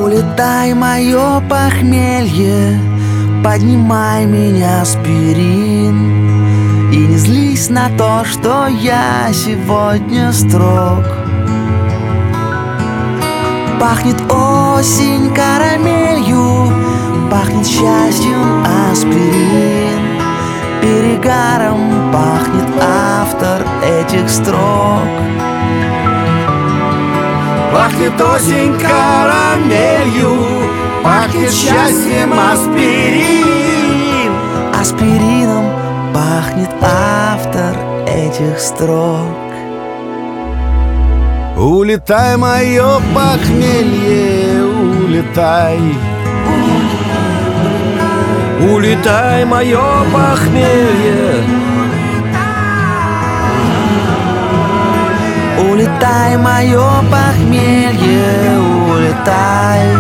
Улетай, мое похмелье, поднимай меня, аспирин. И не злись на то, что я сегодня строг. Пахнет осень карамелью, пахнет счастьем аспирин. Перегаром пахнет автор этих строк. Пахнет осень карамелью, пахнет счастьем аспирин. Аспирином пахнет автор этих строк. Улетай, мое похмелье, улетай. Улетай, мое похмелье. Улетай, мое похмелье, улетай.